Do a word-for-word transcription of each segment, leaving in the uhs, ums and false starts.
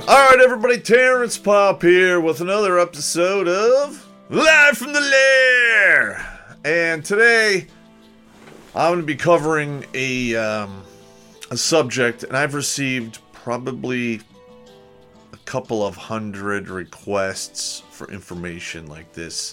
Alright everybody, Terrence Pop here with another episode of Live from the Lair! And today, I'm going to be covering a, um, a subject, and I've received probably a couple of hundred requests for information like this.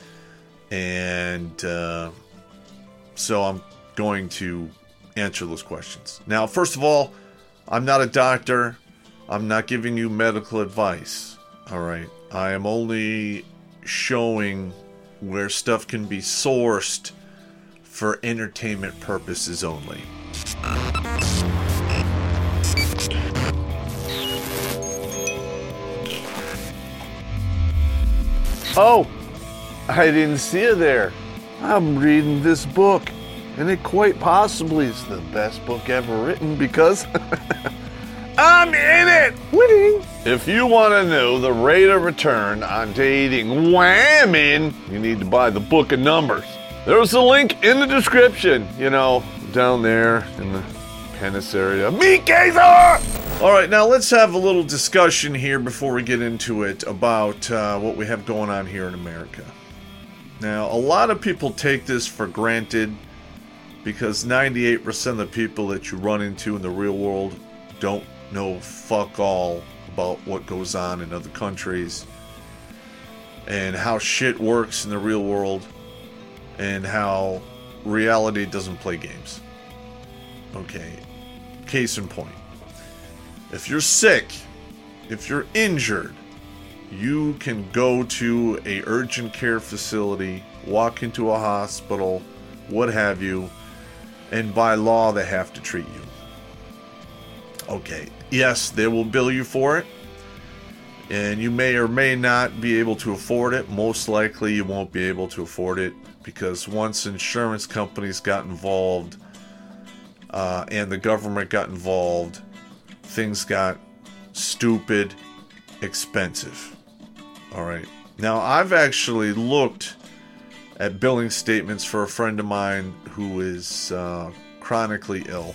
And uh, so I'm going to answer those questions. Now, first of all, I'm not a doctor. I'm not giving you medical advice, alright? I am only showing where stuff can be sourced for entertainment purposes only. Oh, I didn't see you there. I'm reading this book, and it quite possibly is the best book ever written because... I'm in it! Winning! If you want to know the rate of return on dating whamming, you need to buy the Book of Numbers. There's a link in the description, you know, down there in the penis area. Meet Gazer! Alright, now let's have a little discussion here before we get into it about uh, what we have going on here in America. Now, a lot of people take this for granted because ninety-eight percent of the people that you run into in the real world don't know fuck all about what goes on in other countries and how shit works in the real world and how reality doesn't play games. Okay, case in point. If you're sick, if you're injured, you can go to a urgent care facility, walk into a hospital, what have you, and by law they have to treat you. Okay, yes, they will bill you for it, and you may or may not be able to afford it. Most likely you won't be able to afford it because once insurance companies got involved uh, and the government got involved, things got stupid expensive. Alright, now I've actually looked at billing statements for a friend of mine who is uh, chronically ill.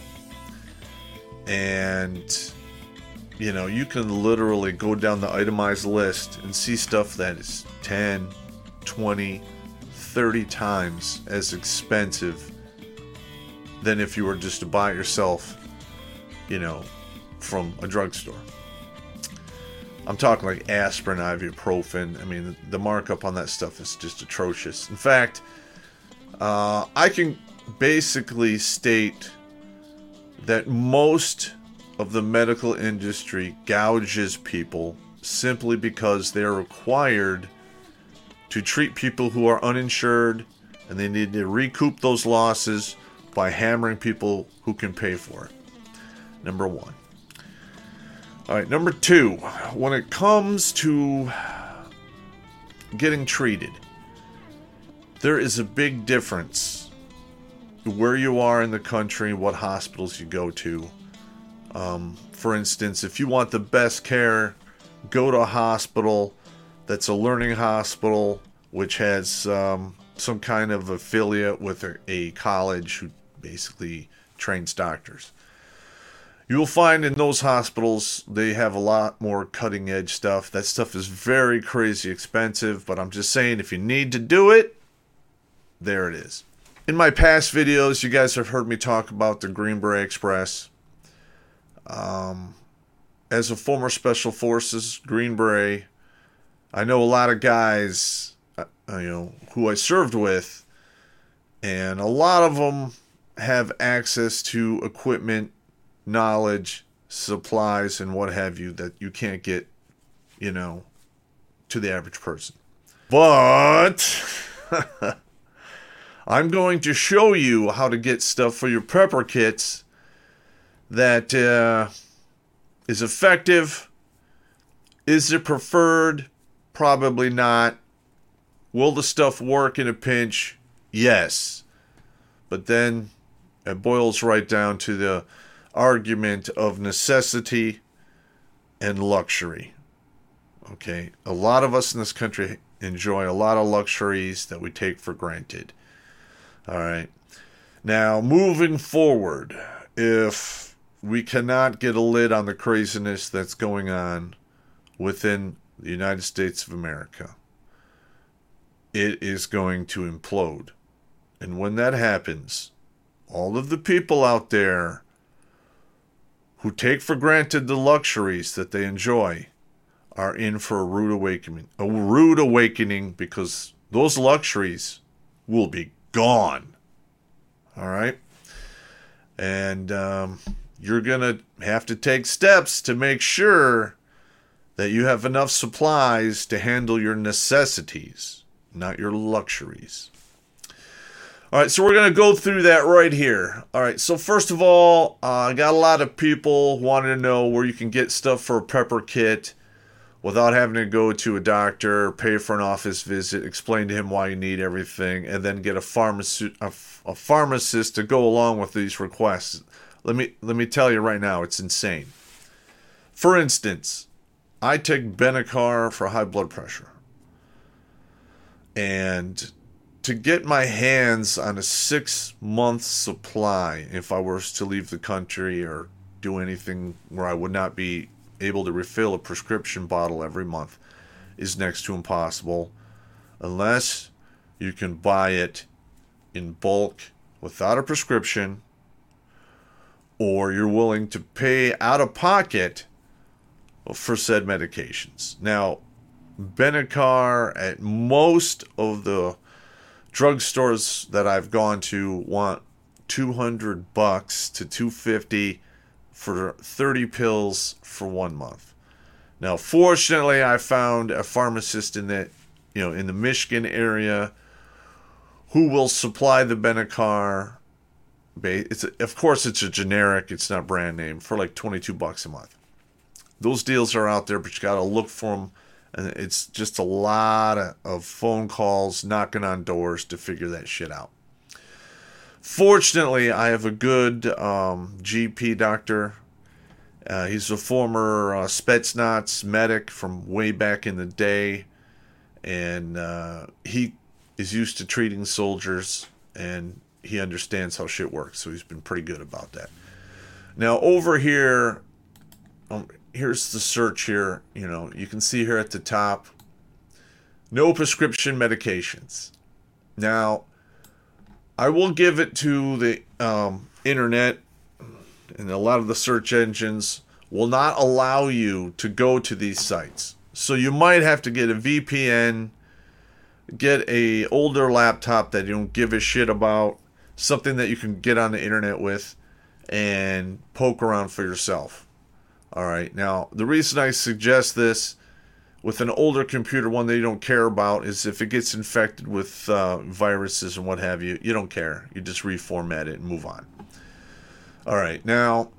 And, you know, you can literally go down the itemized list and see stuff that is ten, twenty, thirty times as expensive than if you were just to buy it yourself, you know, from a drugstore. I'm talking like aspirin, ibuprofen. I mean, the markup on that stuff is just atrocious. In fact, uh, I can basically state that most of the medical industry gouges people simply because they're required to treat people who are uninsured, and they need to recoup those losses by hammering people who can pay for it. Number one. Alright, number two. When it comes to getting treated, there is a big difference where you are in the country, what hospitals you go to. Um, for instance, if you want the best care, go to a hospital that's a learning hospital, which has um, some kind of affiliate with a, a college who basically trains doctors. You'll find in those hospitals, they have a lot more cutting edge stuff. That stuff is very crazy expensive, but I'm just saying if you need to do it, there it is. In my past videos, you guys have heard me talk about the Green Beret Express. Um, as a former Special Forces Green Beret, I know a lot of guys, uh, you know, who I served with, and a lot of them have access to equipment, knowledge, supplies, and what have you that you can't get, you know, to the average person. But I'm going to show you how to get stuff for your prepper kits that uh, is effective. Is it preferred? Probably not. Will the stuff work in a pinch? Yes. But then it boils right down to the argument of necessity and luxury. Okay? A lot of us in this country enjoy a lot of luxuries that we take for granted. All right. Now, moving forward, if we cannot get a lid on the craziness that's going on, within the United States of America, it is going to implode. And when that happens, all of the people out there who take for granted the luxuries that they enjoy are in for a rude awakening. A rude awakening, because those luxuries will be gone. All right? And um, you're going to have to take steps to make sure that you have enough supplies to handle your necessities, not your luxuries. All right, so we're going to go through that right here. All right, so first of all, uh, I got a lot of people wanting to know where you can get stuff for a prepper kit without having to go to a doctor, pay for an office visit, explain to him why you need everything, and then get a, pharmacy, a, a pharmacist to go along with these requests. Let me let me tell you right now, it's insane. For instance, I take Benicar for high blood pressure. And to get my hands on a six-month supply, if I were to leave the country or do anything where I would not be able to refill a prescription bottle every month, is next to impossible, unless you can buy it in bulk without a prescription, or you're willing to pay out of pocket for said medications. Now, Benicar at most of the drugstores that I've gone to want two hundred bucks to two hundred fifty for thirty pills for one month. Now, fortunately, I found a pharmacist in that, you know, in the Michigan area who will supply the Benicar. It's a, of course, it's a generic, it's not brand name, for like twenty-two bucks a month. Those deals are out there, but you got to look for them. And it's just a lot of, of phone calls, knocking on doors to figure that shit out. Fortunately, I have a good um, G P doctor. Uh, he's a former uh, Spetsnaz medic from way back in the day. And uh, he is used to treating soldiers, and he understands how shit works. So he's been pretty good about that. Now, over here, um, here's the search here. You know, you can see here at the top, no prescription medications. Now, I will give it to the um, internet, and a lot of the search engines will not allow you to go to these sites. So you might have to get a V P N, get a older laptop that you don't give a shit about, something that you can get on the internet with, and poke around for yourself. All right. Now, the reason I suggest this with an older computer, one that you don't care about, is if it gets infected with uh, viruses and what have you, you don't care. You just reformat it and move on. All right. Now,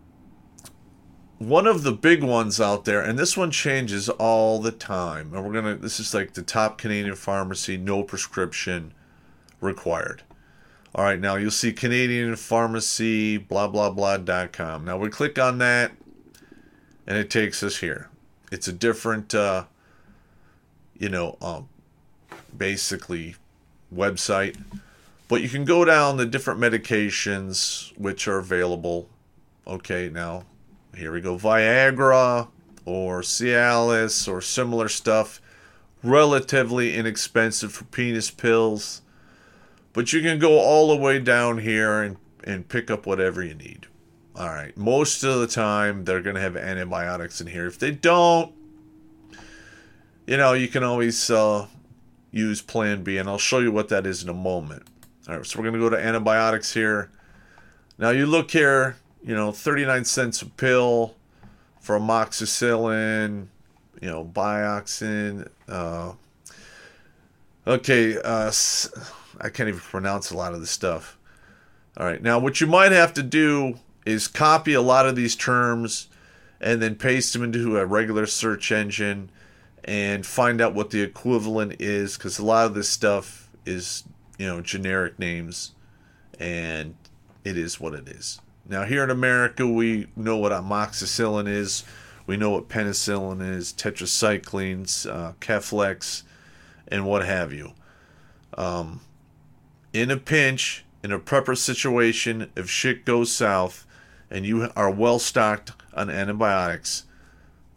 one of the big ones out there, and this one changes all the time, and we're going to, this is like the top Canadian pharmacy, no prescription required. All right. Now, you'll see Canadian Pharmacy, blah, blah, blah, dot com. Now, we click on that, and it takes us here. It's a different, uh, you know, um, basically website. But you can go down the different medications which are available. Okay, now, here we go. Viagra or Cialis or similar stuff. Relatively inexpensive for penis pills. But you can go all the way down here and, and pick up whatever you need. All right. Most of the time, they're going to have antibiotics in here. If they don't, you know, you can always uh, use Plan B, and I'll show you what that is in a moment. All right. So we're going to go to antibiotics here. Now, you look here, you know, thirty-nine cents a pill for amoxicillin, you know, Bioxin. Uh, okay. Uh, I can't even pronounce a lot of this stuff. All right. Now, what you might have to do is copy a lot of these terms and then paste them into a regular search engine and find out what the equivalent is, because a lot of this stuff is, you know, generic names, and it is what it is. Now, here in America, we know what amoxicillin is. We know what penicillin is, tetracyclines, uh, Keflex, and what have you. Um, in a pinch, in a prepper situation, if shit goes south, and you are well stocked on antibiotics,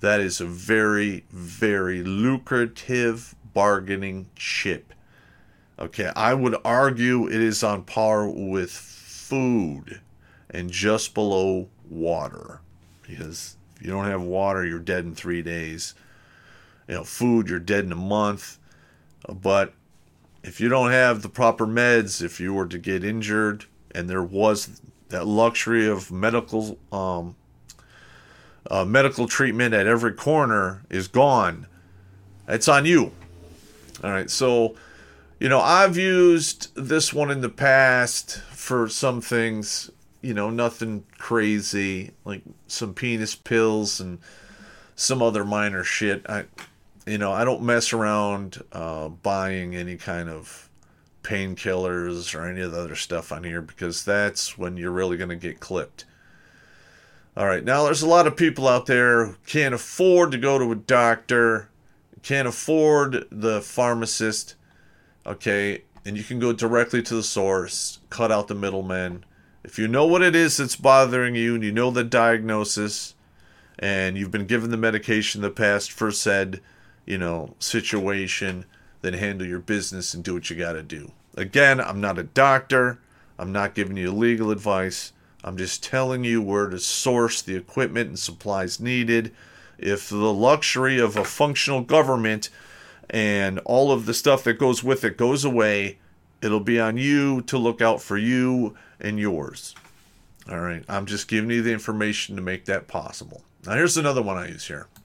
That is a very, very lucrative bargaining chip. Okay, I would argue it is on par with food and just below water. Because if you don't have water, you're dead in three days. You know, food, you're dead in a month. But if you don't have the proper meds, if you were to get injured, and there was that luxury of medical um, uh, medical treatment at every corner is gone, it's on you. All right, so, you know, I've used this one in the past for some things, you know, nothing crazy, like some penis pills and some other minor shit. I, you know, I don't mess around uh, buying any kind of painkillers or any of the other stuff on here, because that's when you're really going to get clipped. All right, now there's a lot of people out there who can't afford to go to a doctor, can't afford the pharmacist, okay, and you can go directly to the source, cut out the middlemen. If you know what it is that's bothering you, and you know the diagnosis, and you've been given the medication in the past for said, you know, situation, then handle your business and do what you got to do. Again, I'm not a doctor. I'm not giving you legal advice. I'm just telling you where to source the equipment and supplies needed. If the luxury of a functional government and all of the stuff that goes with it goes away, it'll be on you to look out for you and yours. All right, I'm just giving you the information to make that possible. Now, here's another one I use here.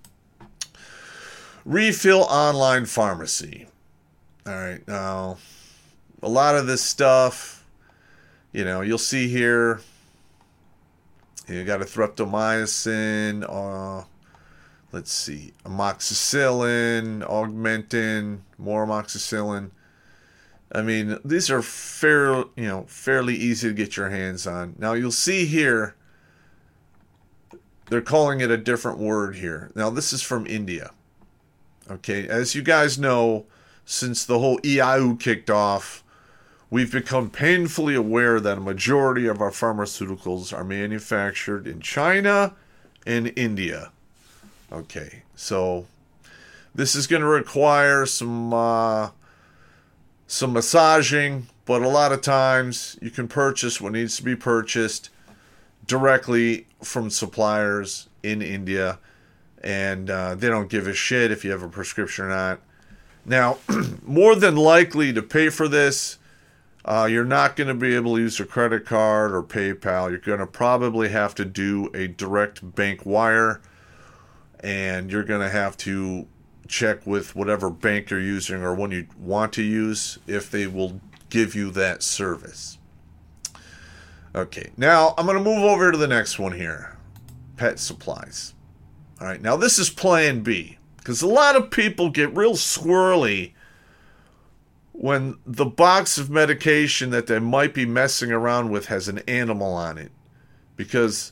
Refill Online Pharmacy. All right, now, a lot of this stuff, you know, you'll see here, you got a streptomycin, uh, let's see, amoxicillin, augmentin, more amoxicillin. I mean, these are fair, you know, fairly easy to get your hands on. Now, you'll see here, they're calling it a different word here. Now, this is from India. Okay, as you guys know, since the whole E I U kicked off, we've become painfully aware that a majority of our pharmaceuticals are manufactured in China and India. Okay, so this is going to require some uh, some massaging, but a lot of times you can purchase what needs to be purchased directly from suppliers in India, and uh, they don't give a shit if you have a prescription or not. Now, more than likely to pay for this, uh, you're not going to be able to use a credit card or PayPal. You're going to probably have to do a direct bank wire, and you're going to have to check with whatever bank you're using or one you want to use if they will give you that service. Okay, now I'm going to move over to the next one here. Pet supplies. All right, now this is Plan B, because a lot of people get real squirrely when the box of medication that they might be messing around with has an animal on it. Because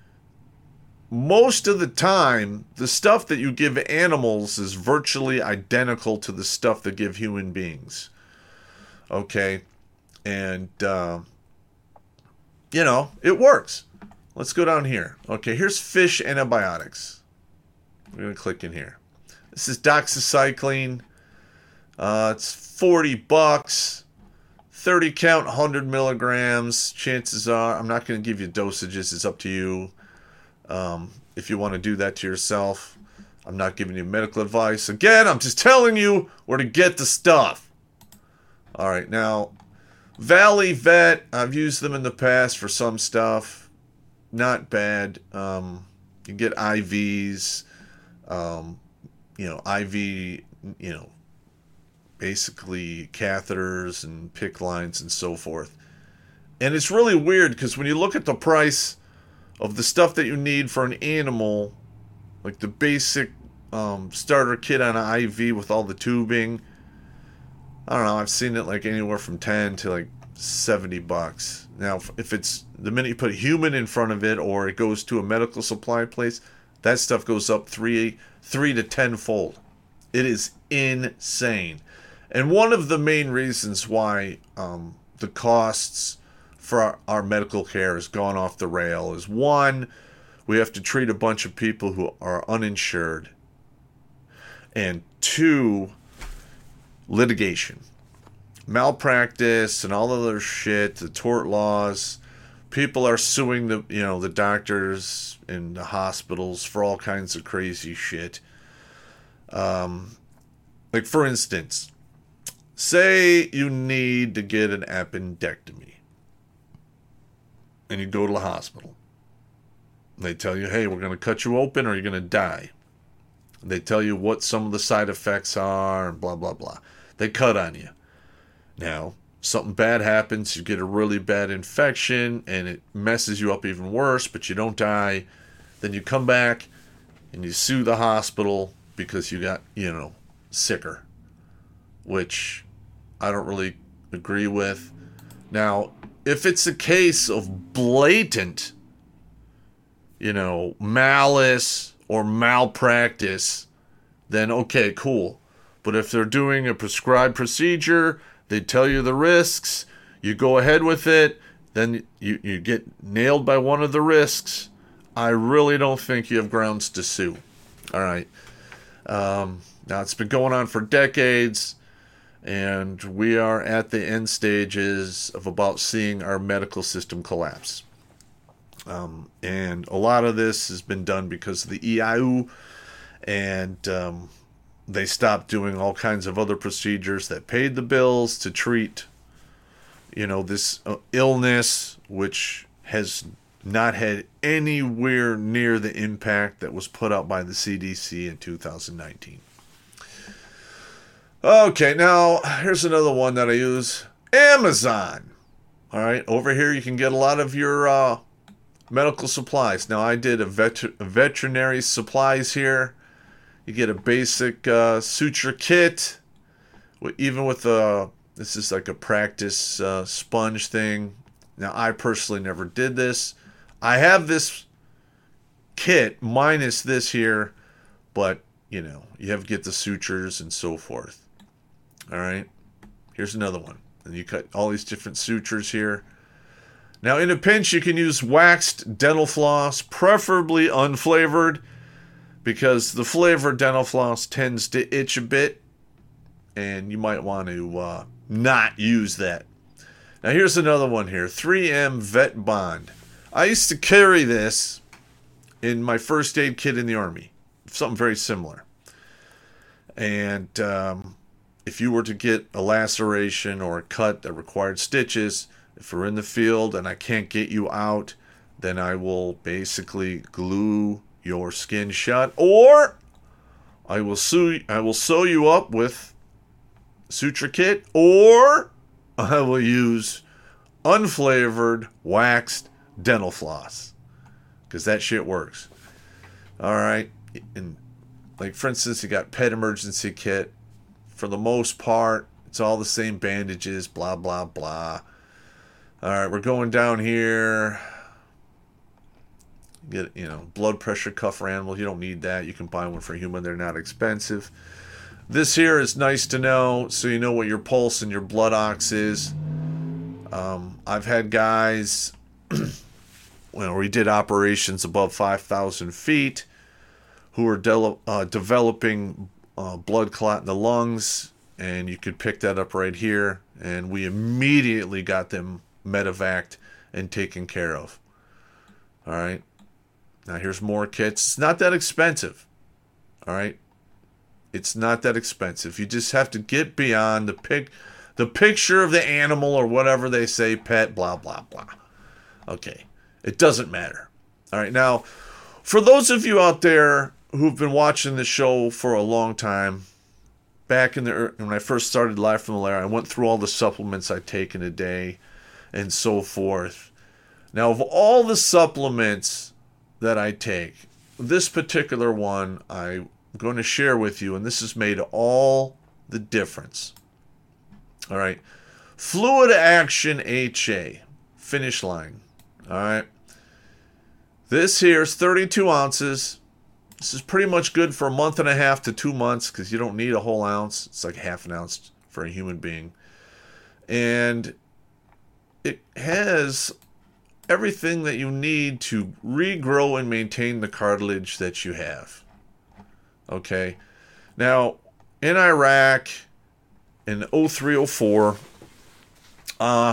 most of the time, the stuff that you give animals is virtually identical to the stuff that give human beings. Okay? And, uh, you know, it works. Let's go down here. Okay, here's fish antibiotics. We're going to click in here. This is doxycycline. Uh, it's forty bucks. thirty count, one hundred milligrams. Chances are, I'm not going to give you dosages. It's up to you. Um, if you want to do that to yourself. I'm not giving you medical advice. Again, I'm just telling you where to get the stuff. All right, now, Valley Vet, I've used them in the past for some stuff. Not bad. Um, you get I Vs, um, you know, I V, you know, basically catheters and P I C C lines and so forth. And it's really weird because when you look at the price of the stuff that you need for an animal, like the basic um, starter kit on an I V with all the tubing, I don't know, I've seen it like anywhere from ten to like seventy bucks. Now, if it's the minute you put a human in front of it or it goes to a medical supply place, that stuff goes up three, three to tenfold. It is insane. And one of the main reasons why um, the costs for our, our medical care has gone off the rail is, one, we have to treat a bunch of people who are uninsured. And two, litigation. Malpractice and all other shit, the tort laws. People are suing the, you know, the doctors and the hospitals for all kinds of crazy shit. Um, like, for instance, say you need to get an appendectomy. And you go to the hospital. They tell you, hey, we're going to cut you open or you're going to die. They tell you what some of the side effects are and blah, blah, blah. They cut on you. Now, something bad happens, you get a really bad infection, and it messes you up even worse, but you don't die. Then you come back, and you sue the hospital because you got, you know, sicker. Which I don't really agree with. Now, if it's a case of blatant, you know, malice or malpractice, then okay, cool. But if they're doing a prescribed procedure, they tell you the risks, you go ahead with it, then you, you get nailed by one of the risks, I really don't think you have grounds to sue. All right. Um, now, it's been going on for decades, and we are at the end stages of about seeing our medical system collapse. Um, and a lot of this has been done because of the E I U, and um, they stopped doing all kinds of other procedures that paid the bills to treat, you know, this uh, illness, which has not had anywhere near the impact that was put out by the C D C in two thousand nineteen. Okay, now here's another one that I use. Amazon. All right, over here you can get a lot of your uh, medical supplies. Now, I did a, vet- a veterinary supplies here. You get a basic uh, suture kit, even with a, this is like a practice uh, sponge thing. Now, I personally never did this. I have this kit minus this here, but, you know, you have to get the sutures and so forth. All right, here's another one. And you cut all these different sutures here. Now, in a pinch, you can use waxed dental floss, preferably unflavored, because the flavored dental floss tends to itch a bit, and you might want to uh, not use that. Now, here's another one here, three M Vet Bond. I used to carry this in my first aid kit in the Army, something very similar. And um, if you were to get a laceration or a cut that required stitches, if we're in the field and I can't get you out, then I will basically glue your skin shut, or I will sew, I will sew you up with suture kit, or I will use unflavored waxed dental floss, because that shit works. All right, and like for instance, you got pet emergency kit. For the most part, it's all the same bandages, blah blah blah. All right, we're going down here. Get, you know, blood pressure cuff for animals. You don't need that. You can buy one for human. They're not expensive. This here is nice to know, so you know what your pulse and your blood ox is. Um, I've had guys, when we did operations above five thousand feet, who were de- uh, developing uh, blood clot in the lungs, and you could pick that up right here, and we immediately got them medevaced and taken care of. All right. Now here's more kits. It's not that expensive. All right. It's not that expensive. You just have to get beyond the pic, the picture of the animal or whatever they say, pet, blah, blah, blah. Okay. It doesn't matter. All right. Now, for those of you out there who've been watching the show for a long time, back in the, when I first started Live from the Lair, I went through all the supplements I take in a day and so forth. Now, of all the supplements that I take, this particular one I'm going to share with you, and this has made all the difference. All right. Fluid Action H A. Finish line. All right. This here is thirty-two ounces. This is pretty much good for a month and a half to two months because you don't need a whole ounce. It's like half an ounce for a human being. And it has everything that you need to regrow and maintain the cartilage that you have. Okay. Now, in Iraq, in oh three oh four, uh,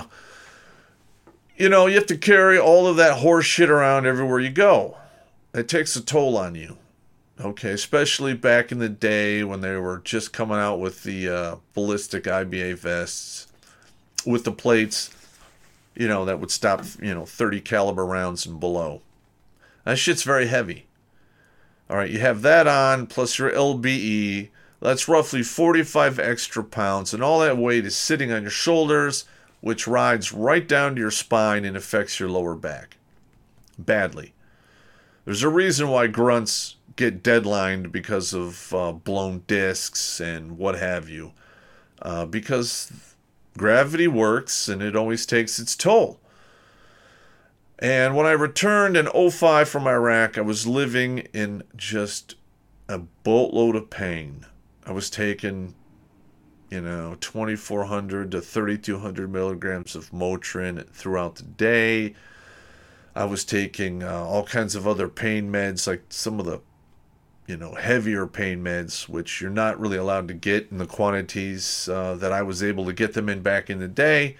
you know, you have to carry all of that horse shit around everywhere you go. It takes a toll on you. Okay, especially back in the day when they were just coming out with the uh, ballistic I B A vests with the plates, you know, that would stop, you know, thirty caliber rounds and below. That shit's very heavy. All right, you have that on, plus your L B E. That's roughly forty-five extra pounds, and all that weight is sitting on your shoulders, which rides right down to your spine and affects your lower back. Badly. There's a reason why grunts get deadlined because of uh, blown discs and what have you. Uh, because gravity works and it always takes its toll. And when I returned in oh five from Iraq, I was living in just a boatload of pain. I was taking, you know, twenty-four hundred to thirty-two hundred milligrams of Motrin throughout the day. I was taking uh, all kinds of other pain meds, like some of the, you know, heavier pain meds, which you're not really allowed to get in the quantities uh, that I was able to get them in back in the day.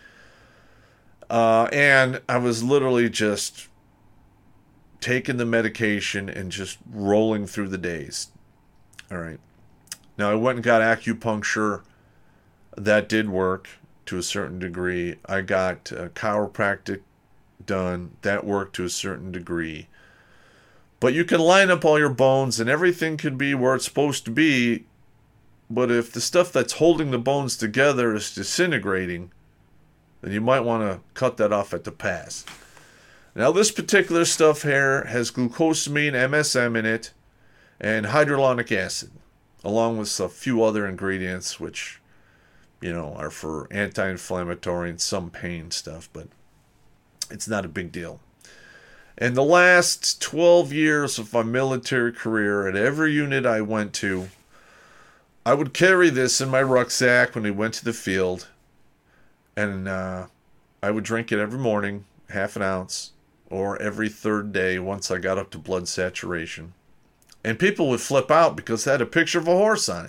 Uh, and I was literally just taking the medication and just rolling through the days. All right. Now, I went and got acupuncture. That did work to a certain degree. I got uh, chiropractic done. That worked to a certain degree. But you can line up all your bones and everything can be where it's supposed to be. But if the stuff that's holding the bones together is disintegrating, then you might want to cut that off at the pass. Now, this particular stuff here has glucosamine, M S M in it, and hyaluronic acid, along with a few other ingredients, which, you know, are for anti-inflammatory and some pain stuff, but it's not a big deal. In the last twelve years of my military career, at every unit I went to, I would carry this in my rucksack when we went to the field, and uh, I would drink it every morning, half an ounce, or every third day once I got up to blood saturation. And people would flip out because it had a picture of a horse on it.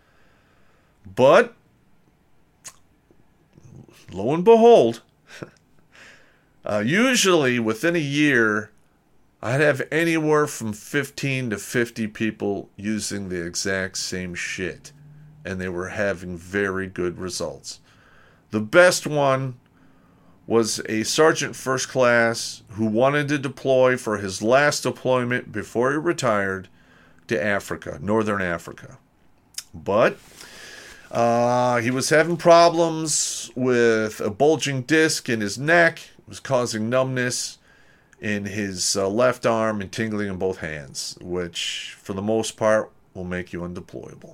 But, lo and behold, uh, usually within a year, I'd have anywhere from fifteen to fifty people using the exact same shit. And they were having very good results. The best one was a sergeant first class who wanted to deploy for his last deployment before he retired to Africa, Northern Africa. But uh, he was having problems with a bulging disc in his neck. It was causing numbness in his uh, left arm and tingling in both hands, which for the most part will make you undeployable.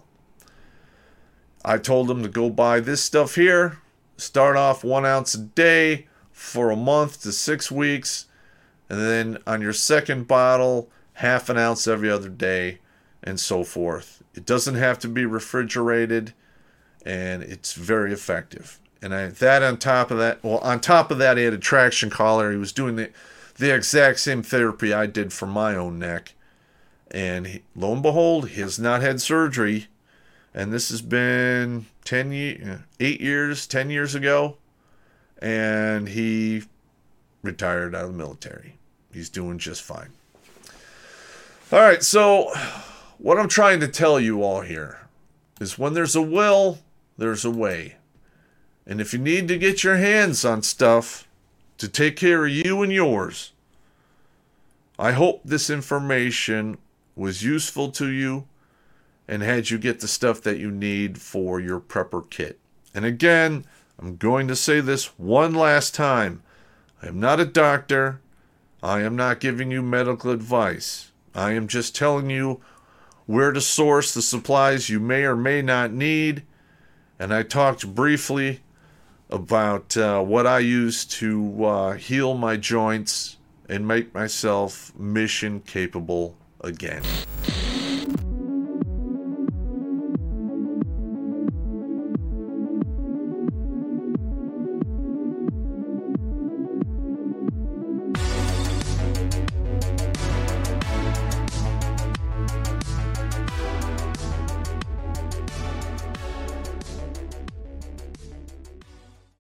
I told him to go buy this stuff here. Start off one ounce a day for a month to six weeks. And then on your second bottle, half an ounce every other day, and so forth. It doesn't have to be refrigerated, and it's very effective. And I, that on top of that, well, on top of that, he had a traction collar. He was doing the, the exact same therapy I did for my own neck. And he, lo and behold, he has not had surgery. And this has been ten years, eight years, ten years ago. And he retired out of the military. He's doing just fine. All right, so what I'm trying to tell you all here is when there's a will, there's a way. And if you need to get your hands on stuff to take care of you and yours, I hope this information was useful to you and had you get the stuff that you need for your prepper kit. And again, I'm going to say this one last time. I am not a doctor. I am not giving you medical advice. I am just telling you where to source the supplies you may or may not need. And I talked briefly about uh, what I use to uh, heal my joints and make myself mission capable again.